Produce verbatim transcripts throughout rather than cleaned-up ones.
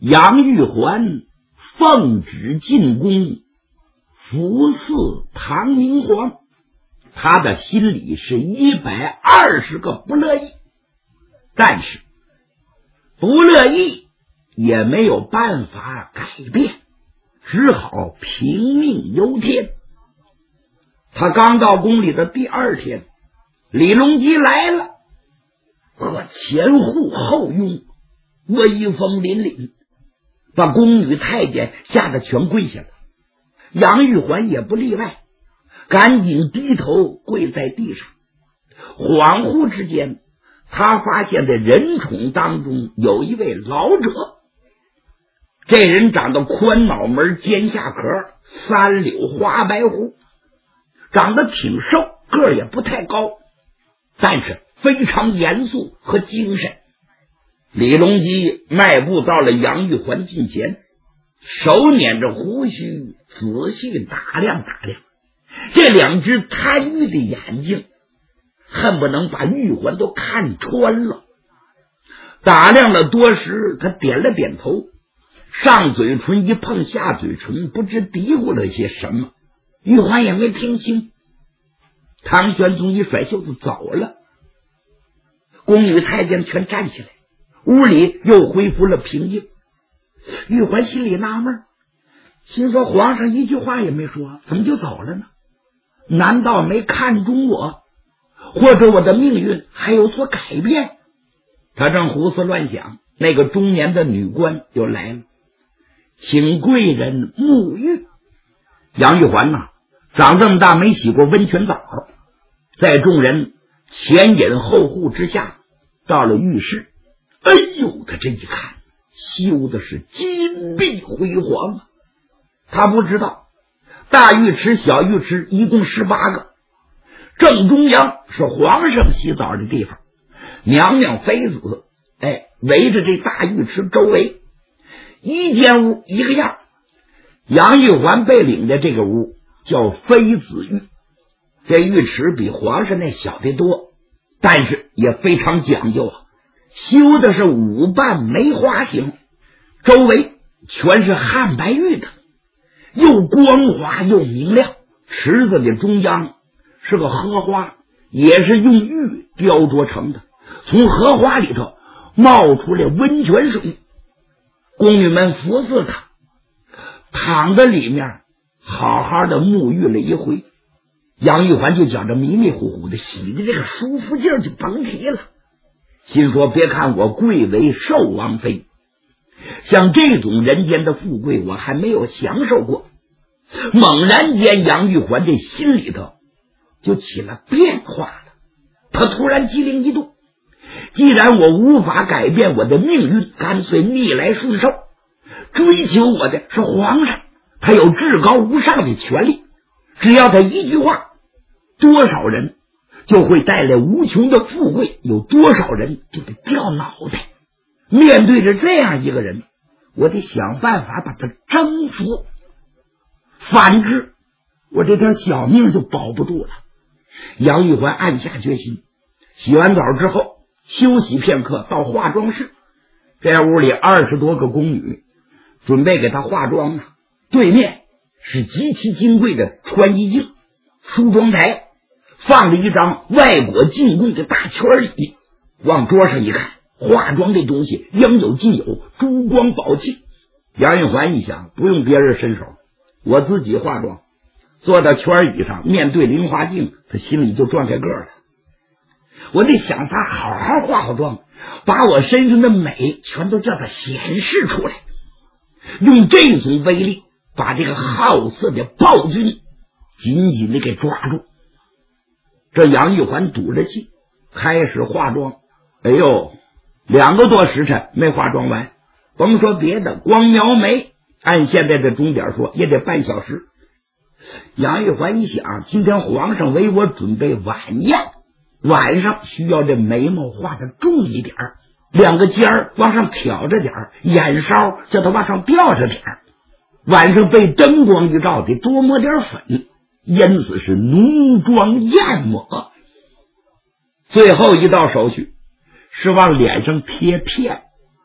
杨玉环奉旨进宫服侍唐明皇，他的心里是一百二十个不乐意，但是不乐意也没有办法改变，只好凭命由天。他刚到宫里的第二天，李隆基来了，和前呼后拥，威风凛凛，把宫女太监吓得全跪下了。杨玉环也不例外，赶紧低头跪在地上。恍惚之间，他发现在人宠当中有一位老者，这人长得宽脑门尖下壳，三绺花白胡，长得挺瘦，个儿也不太高，但是非常严肃和精神。李隆基迈步到了杨玉环近前，手捻着胡须，仔细打量打量，这两只贪欲的眼睛恨不能把玉环都看穿了。打量了多时，他点了点头，上嘴唇一碰下嘴唇，不知嘀咕了些什么，玉环也没听清。唐玄宗一甩袖子走了，宫女太监全站起来，屋里又恢复了平静。玉环心里纳闷，心说皇上一句话也没说，怎么就走了呢？难道没看中我，或者我的命运还有所改变？他正胡思乱想，那个中年的女官就来了，请贵人沐浴。杨玉环呐，长这么大没洗过温泉澡，在众人前引后护之下到了浴室。哎呦，他这一看，修的是金碧辉煌啊！他不知道大浴池小浴池一共十八个，正中央是皇上洗澡的地方，娘娘妃子哎围着这大浴池周围，一间屋一个样。杨玉环被领的这个屋叫妃子浴，这浴池比皇上那小得多，但是也非常讲究啊，修的是五瓣梅花形，周围全是汉白玉的，又光滑又明亮。池子的中央是个荷花，也是用玉雕琢成的，从荷花里头冒出来温泉水。宫女们服侍他，躺在里面好好的沐浴了一回。杨玉环就觉着迷迷糊糊的，洗的这个舒服劲儿就甭提了，心说别看我贵为寿王妃，像这种人间的富贵我还没有享受过。猛然间杨玉环这心里头就起了变化了，他突然机灵一动，既然我无法改变我的命运，干脆逆来顺受，追求我的是皇上，他有至高无上的权利，只要他一句话，多少人就会带来无穷的富贵，有多少人就得掉脑袋。面对着这样一个人，我得想办法把他征服，反之我这条小命就保不住了。杨玉环暗下决心，洗完澡之后休息片刻，到化妆室。这屋里二十多个宫女准备给她化妆呢，对面是极其金贵的穿衣镜、梳妆台，放了一张外国进贡的大圈礼。往桌上一看，化妆这东西应有尽有，珠光宝气。杨玉环一想，不用别人伸手，我自己化妆。坐到圈椅上，面对菱花镜，他心里就转开个了。我得想法好好化化妆，把我身上的美全都叫它显示出来，用这种威力把这个好色的暴君紧紧的给抓住。这杨玉环赌着气开始化妆，哎呦，两个多时辰没化妆完，甭说别的，光描眉按现在的钟点说也得半小时。杨玉环一想，今天皇上为我准备晚宴，晚上需要这眉毛画的重一点，两个尖儿往上挑着点，眼梢叫它往上吊着点，晚上被灯光一照得多抹点粉，因此是浓妆艳抹。最后一道手续是往脸上贴片，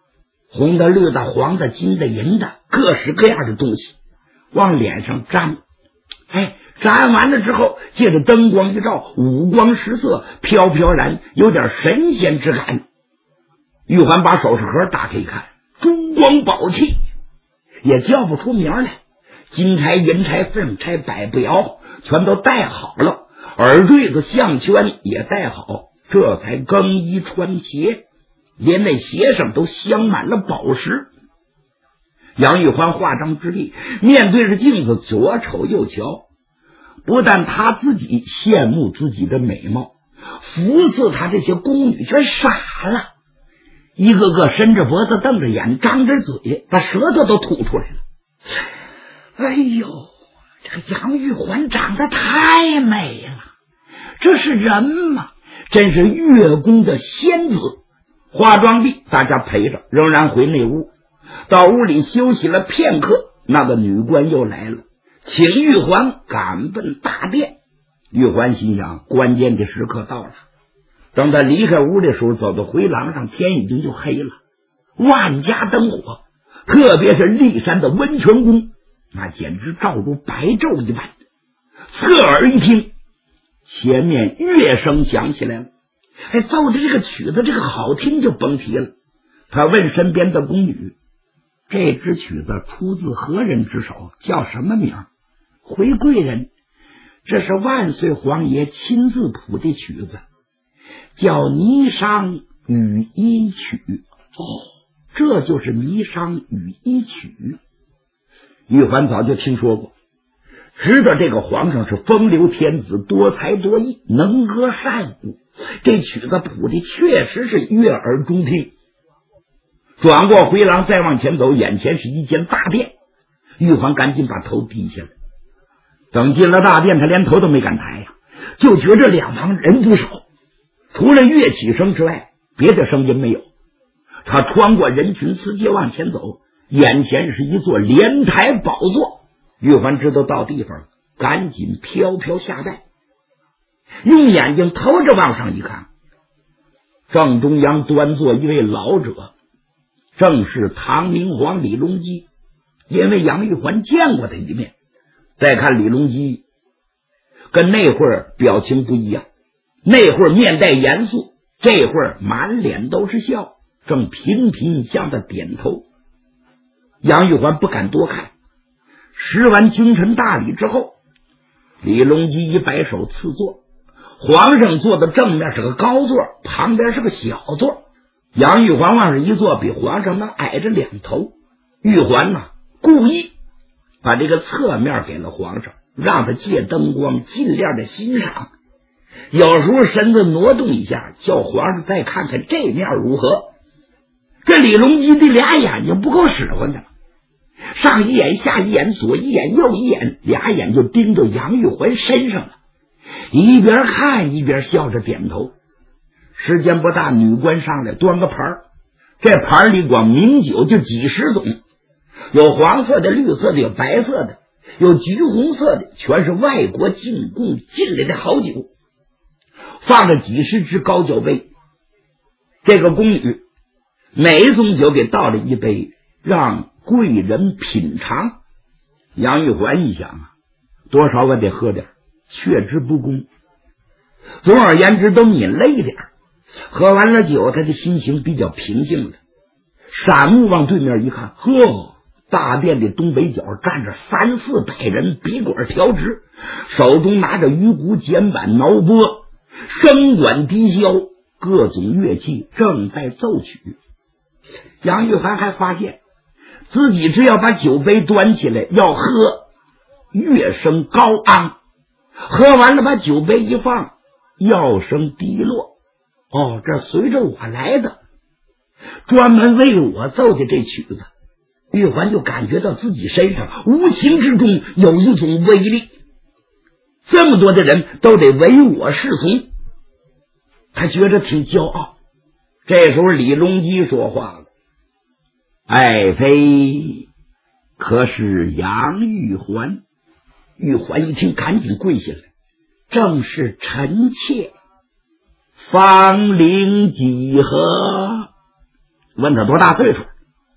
红的、绿的、黄的、金的、银的，各式各样的东西往脸上粘。哎，粘完了之后，借着灯光一照，五光十色，飘飘然，有点神仙之感。玉环把首饰盒打开一看，珠光宝气，也叫不出名来，金钗、银钗、凤钗、百步摇全都戴好了，耳坠子、项圈也戴好，这才更衣穿鞋，连那鞋上都镶满了宝石。杨玉环化妆之地，面对着镜子左瞅右瞧，不但她自己羡慕自己的美貌，服侍她这些宫女却傻了，一个个伸着脖子瞪着眼张着嘴，把舌头都吐出来了。哎呦，这个杨玉环长得太美了，这是人吗？真是月宫的仙子。化妆地大家陪着，仍然回内屋。到屋里休息了片刻，那个女官又来了，请玉环赶奔大殿。玉环心想，关键的时刻到了。等他离开屋的时候，走到回廊上，天已经就黑了，万家灯火，特别是骊山的温泉宫，那简直照如白昼一般。侧耳一听，前面乐声响起来了，哎，奏的这个曲子这个好听就甭提了。他问身边的宫女，这支曲子出自何人之手，叫什么名？回贵人，这是万岁皇爷亲自谱的曲子，叫《霓裳羽衣曲》。哦，这就是《霓裳羽衣曲》。玉环早就听说过，知道这个皇上是风流天子，多才多艺，能歌善舞，这曲子谱的确实是悦耳中听。转过回廊再往前走，眼前是一间大殿。玉环赶紧把头低下来，等进了大殿，他连头都没敢抬呀，就觉着两旁人不少，除了乐器声之外，别的声音没有。他穿过人群刺街往前走，眼前是一座莲台宝座。玉环知道到地方了，赶紧飘飘下拜，用眼睛偷着往上一看，正中央端坐一位老者，正是唐明皇李隆基。因为杨玉环见过他一面，再看李隆基跟那会儿表情不一样，那会儿面带严肃，这会儿满脸都是笑，正频频向他点头。杨玉环不敢多看，施完君臣大礼之后，李隆基一摆手赐座，皇上坐的正面是个高座，旁边是个小座，杨玉环往上一坐，比皇上能矮着两头。玉环呢，故意把这个侧面给了皇上，让他借灯光尽量的欣赏，有时候身子挪动一下，叫皇上再看看这面如何。这李隆基的俩眼睛不够使唤的，上一眼下一眼，左一眼右一眼，俩眼就盯着杨玉环身上了，一边看一边笑着点头。时间不大，女官上来端个盘儿，这盘里光名酒就几十种，有黄色的、绿色的，有白色的，有橘红色的，全是外国进贡进来的好酒，放了几十只高酒杯。这个宫女每一种酒给倒了一杯，让贵人品尝。杨玉环一想啊，多少我得喝点，却之不恭。总而言之，都抿了一点。喝完了酒，他的心情比较平静了，闪目往对面一看，呵，大殿的东北角站着三四百人，笔管调直，手中拿着鱼鼓、剪板、挠拨，声管低箫，各种乐器正在奏曲。杨玉环还发现自己只要把酒杯端起来要喝，乐声高昂，喝完了把酒杯一放，药声低落。哦，这随着我来的，专门为我奏的这曲子。玉环就感觉到自己身上无形之中有一种威力，这么多的人都得唯我是从，他觉得挺骄傲。这时候李隆基说话了，爱妃可是杨玉环？玉环一听赶紧跪下来，正是臣妾，芳龄几何？问他多大岁数？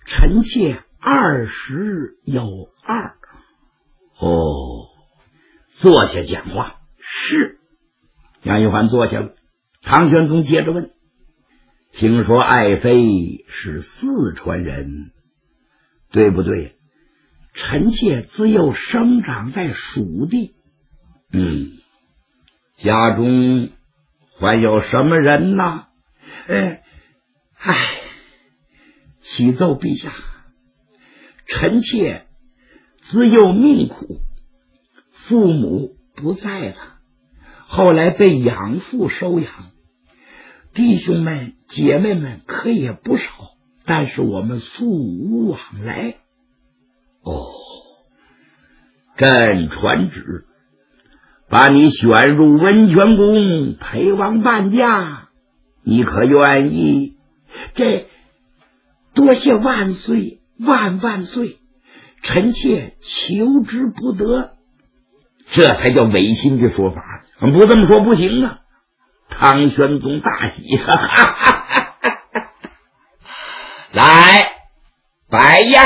臣妾二十有二。哦，坐下讲话。是。杨玉环坐下了。唐玄宗接着问：听说爱妃是四川人，对不对？臣妾自幼生长在蜀地。嗯，家中还有什么人呢？呃，唉，启奏陛下，臣妾自幼命苦，父母不在了，后来被养父收养，弟兄们姐妹们可也不少，但是我们素无往来。哦，朕传旨，把你选入温泉宫陪王伴驾，你可愿意？这多谢万岁万万岁，臣妾求之不得。这才叫违心的说法，不这么说不行啊！唐玄宗大喜，哈哈哈哈哈！来摆宴。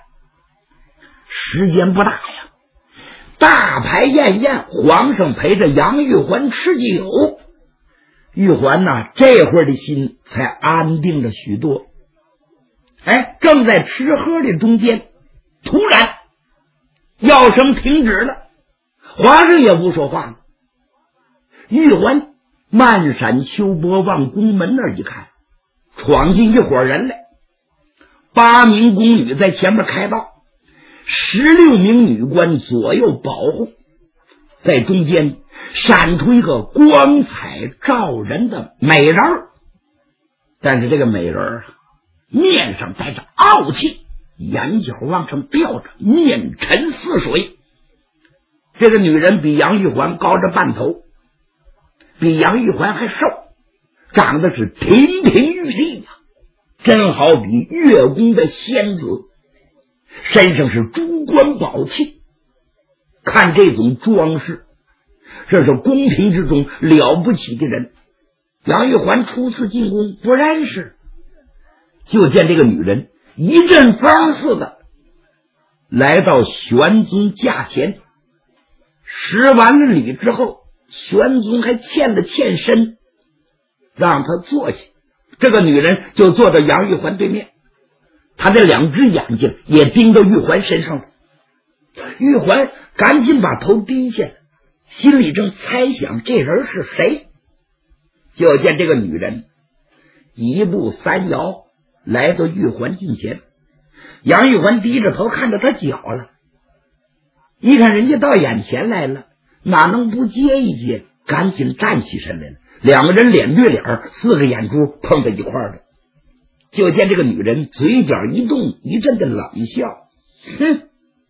时间不大呀，大排宴宴，皇上陪着杨玉环吃酒。玉环呐，这会儿的心才安定了许多。哎，正在吃喝的中间，突然药声停止了，皇上也不说话了。玉环漫闪秋波往宫门那儿一看，闯进一伙人来，八名宫女在前面开道，十六名女官左右保护，在中间闪出一个光彩照人的美人儿。但是这个美人儿面上带着傲气，眼角往上吊着，面沉似水。这个女人比杨玉环高着半头，比杨玉环还瘦，长得是亭亭玉立呀、啊，真好比月宫的仙子，身上是珠冠宝器。看这种装饰，这是宫廷之中了不起的人。杨玉环初次进宫不认识，就见这个女人一阵风似的来到玄宗驾前，施完了礼之后，玄宗还欠了欠身，让他坐下。这个女人就坐到杨玉环对面，她的两只眼睛也盯到玉环身上了。玉环赶紧把头低下来，心里正猜想这人是谁，就见这个女人一步三摇来到玉环近前。杨玉环低着头看着他脚了，一看人家到眼前来了，哪能不接一接，赶紧站起身来了。两个人脸对脸，四个眼珠碰在一块儿了。就见这个女人嘴角一动，一阵的冷笑，哼，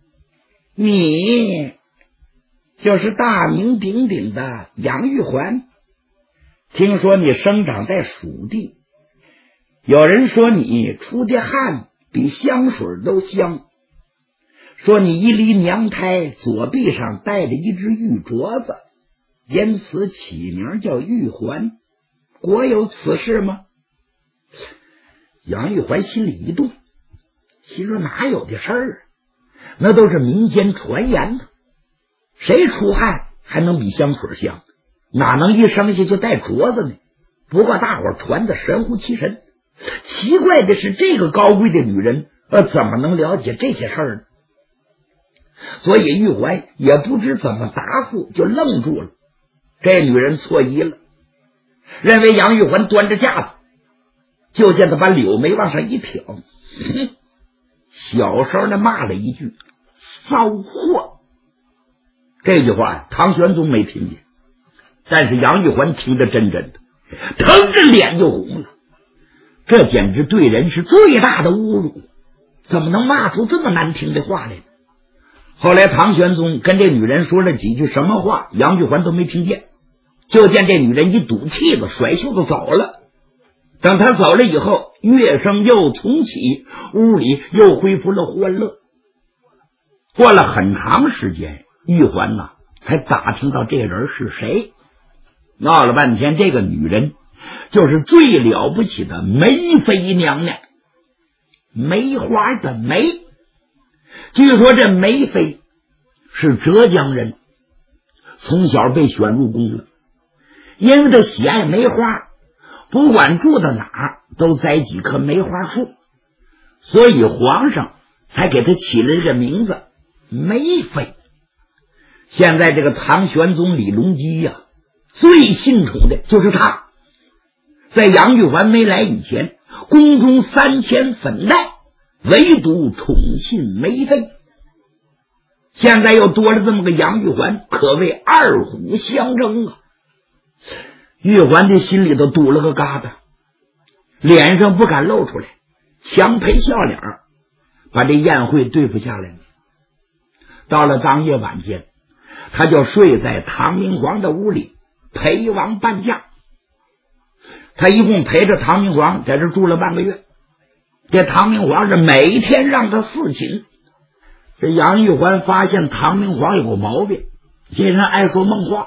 你就是大名鼎鼎的杨玉环，听说你生长在蜀地，有人说你出的汗比香水都香，说你一离娘胎左臂上带着一只玉镯子，因此起名叫玉环，果有此事吗？杨玉环心里一动，心说哪有的事儿啊，那都是民间传言的，谁出汗还能比香水香，哪能一生下就带镯子呢？不过大伙儿传的神乎其神，奇怪的是这个高贵的女人呃，怎么能了解这些事儿呢？所以玉环也不知怎么答复，就愣住了。这女人错疑了，认为杨玉环端着架子，就见他把柳眉往上一挑，哼，小声的骂了一句骚货。这句话唐玄宗没听见，但是杨玉环听得真真的，疼着脸就红了。这简直对人是最大的侮辱，怎么能骂出这么难听的话来呢？后来唐玄宗跟这女人说了几句什么话，杨玉环都没听见，就见这女人一赌气子甩袖子走了。等她走了以后，乐声又重启，屋里又恢复了欢乐。过了很长时间，玉环呐才打听到这人是谁。闹了半天，这个女人就是最了不起的梅妃娘娘。 梅花的梅。据说这梅妃是浙江人，从小被选入宫了，因为他喜爱梅花，不管住到哪儿都栽几棵梅花树，所以皇上才给他起了这个名字梅妃。现在这个唐玄宗李隆基呀、啊，最信宠的就是他。在杨玉环没来以前，宫中三千粉黛，唯独宠信梅妃。现在又多了这么个杨玉环，可谓二虎相争啊！玉环的心里头堵了个疙瘩，脸上不敢露出来，强陪笑脸，把这宴会对付下来了。到了当夜晚间，他就睡在唐明皇的屋里陪王伴驾。他一共陪着唐明皇在这住了半个月，这唐明皇是每天让他侍寝。这杨玉环发现唐明皇有个毛病，这人爱说梦话，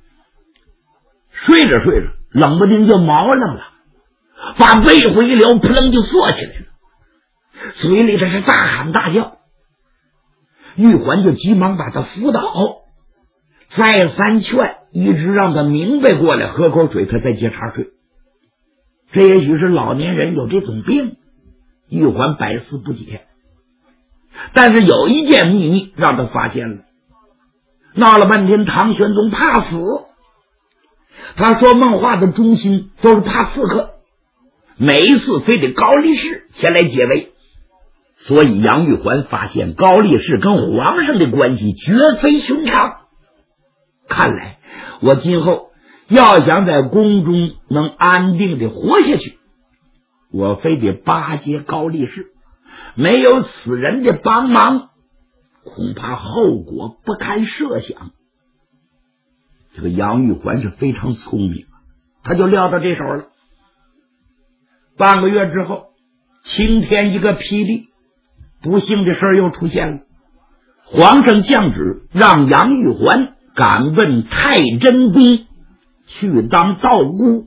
睡着睡着冷不丁就毛愣了，把被子一撩，扑棱就坐起来了，嘴里这是大喊大叫。玉环就急忙把他扶倒，再三劝，一直让他明白过来，喝口水，他再接茬睡。这也许是老年人有这种病，玉环百思不解。但是有一件秘密让他发现了，闹了半天唐玄宗怕死，他说梦话的中心都是怕刺客，每一次非得高力士前来解围。所以杨玉环发现高力士跟皇上的关系绝非寻常，看来我今后要想在宫中能安定的活下去，我非得巴结高力士，没有此人的帮忙，恐怕后果不堪设想。这个杨玉环是非常聪明，他就料到这手了。半个月之后，晴天一个霹雳，不幸的事又出现了。皇上降旨让杨玉环赶奔太真宫去当道姑。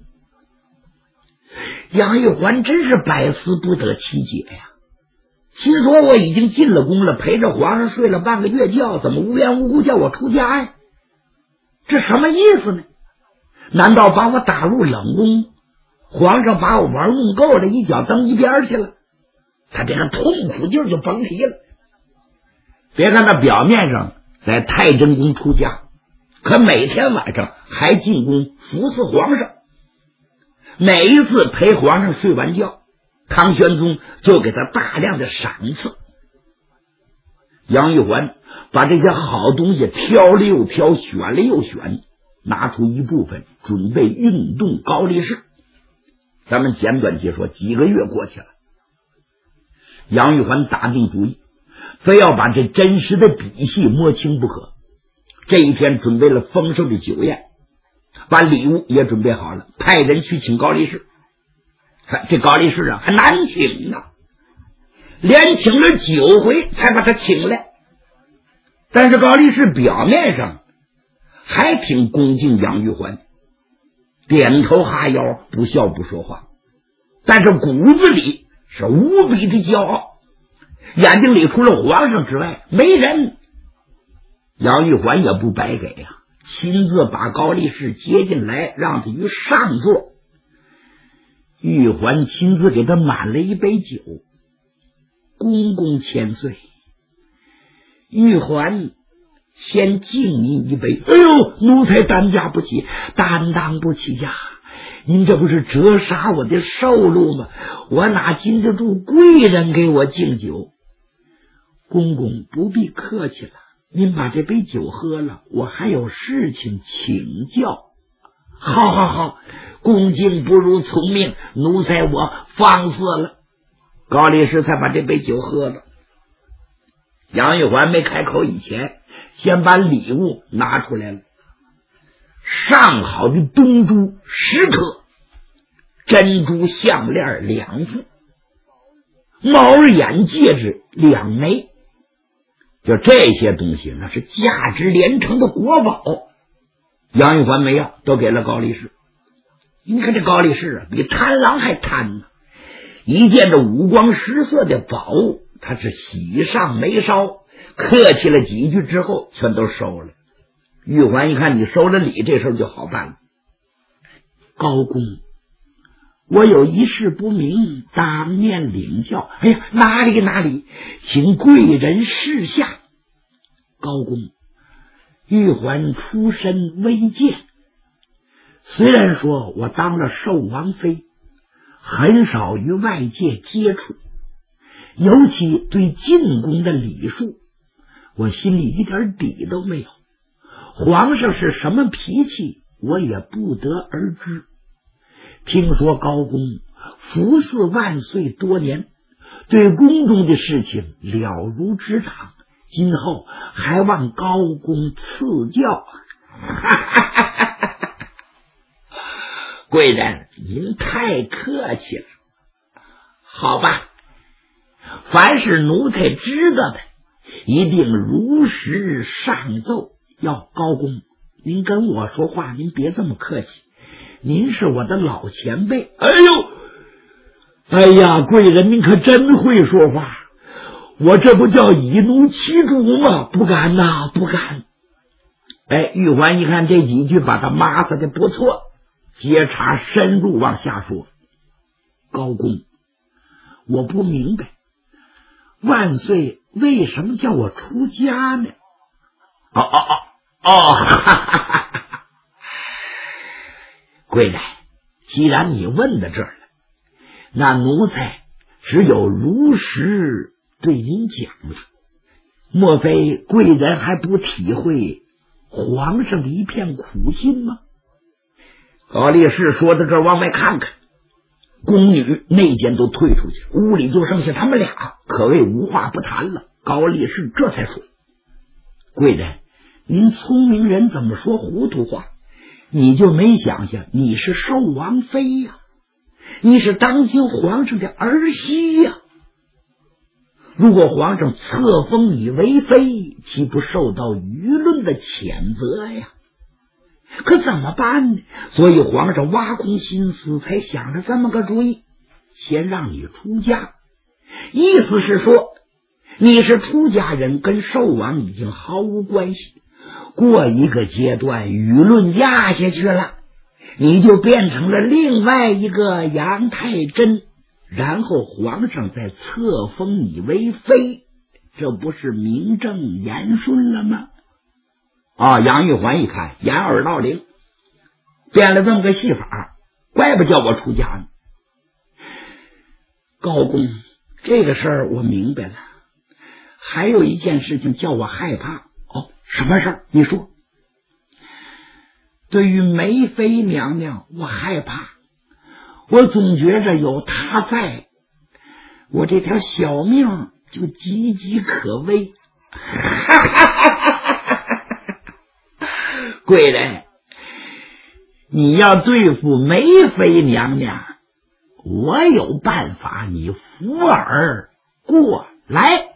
杨玉环真是百思不得其解呀，心说我已经进了宫了，陪着皇上睡了半个月觉，怎么无缘无故叫我出家呀？这什么意思呢？难道把我打入冷宫，皇上把我玩弄够了，一脚蹬一边去了？他这个痛苦劲儿就甭提了。别看他表面上在太真宫出家，可每天晚上还进宫服侍皇上。每一次陪皇上睡完觉，唐玄宗就给他大量的赏赐。杨玉环把这些好东西挑了又挑，选了又选，拿出一部分准备运动高力士。咱们简短解说，几个月过去了，杨玉环打定主意，非要把这真实的底细摸清不可。这一天准备了丰盛的酒宴，把礼物也准备好了，派人去请高力士。这高力士啊还难请呢，连请了九回才把他请来。但是高力士表面上还挺恭敬杨玉环，点头哈腰，不笑不说话，但是骨子里是无比的骄傲，眼睛里除了皇上之外没人。杨玉环也不白给呀、啊，亲自把高力士接进来，让他于上座。玉环亲自给他满了一杯酒，公公千岁，玉环先敬您一杯。哎呦，奴才担架不起，担当不起呀！您这不是折杀我的寿禄吗？我哪禁得住贵人给我敬酒？公公不必客气了，您把这杯酒喝了，我还有事情请教。好好好，恭敬不如从命，奴才我放肆了。高力士才把这杯酒喝了。杨玉环没开口以前，先把礼物拿出来了，上好的东珠十颗，珍珠项链两副，猫儿眼戒指两枚，就这些东西那是价值连城的国宝。杨玉环没要，都给了高力士。你看这高力士啊，比贪狼还贪呢， 一见这五光十色的宝物，他是喜上眉梢，客气了几句之后全都收了。玉环一看你收了礼，这事就好办了。高公，我有一事不明，当面领教。哎呀，哪里哪里，请贵人示下。高公，玉环出身微贱，虽然说我当了寿王妃，很少与外界接触，尤其对进宫的礼数，我心里一点底都没有。皇上是什么脾气，我也不得而知。听说高公服侍万岁多年，对宫中的事情了如指掌，今后还望高公赐教。贵人，您太客气了。好吧，凡是奴才知道的，一定如实上奏。要高公，您跟我说话，您别这么客气，您是我的老前辈。哎呦，哎呀，贵人您可真会说话，我这不叫以奴欺主吗？不敢呐，不敢。哎，玉环一看这几句把他骂死的不错，接茬深入往下说。高公，我不明白万岁为什么叫我出家呢？哦哦哦哦，哈哈哈哈！贵人，既然你问到这儿了，那奴才只有如实对您讲了。莫非贵人还不体会皇上的一片苦心吗？高力士说到这儿，往外看看，宫女内监都退出去，屋里就剩下他们俩，可谓无话不谈了。高力士这才说：贵人，您聪明人怎么说糊涂话？你就没想想你是寿王妃呀、啊，你是当今皇上的儿媳呀、啊。如果皇上册封你为妃，岂不受到舆论的谴责呀？可怎么办呢？所以皇上挖空心思才想着这么个主意，先让你出家。意思是说，你是出家人，跟寿王已经毫无关系。过一个阶段，舆论压下去了，你就变成了另外一个杨太真，然后皇上再册封你为妃，这不是名正言顺了吗？啊！杨玉环一看，掩耳盗铃，变了这么个戏法，怪不叫我出家呢。高公，这个事儿我明白了，还有一件事情叫我害怕。哦，什么事儿？你说。对于梅妃娘娘，我害怕，我总觉着有她在，我这条小命就岌岌可危。贵人，你要对付梅妃娘娘，我有办法，你扶耳过来。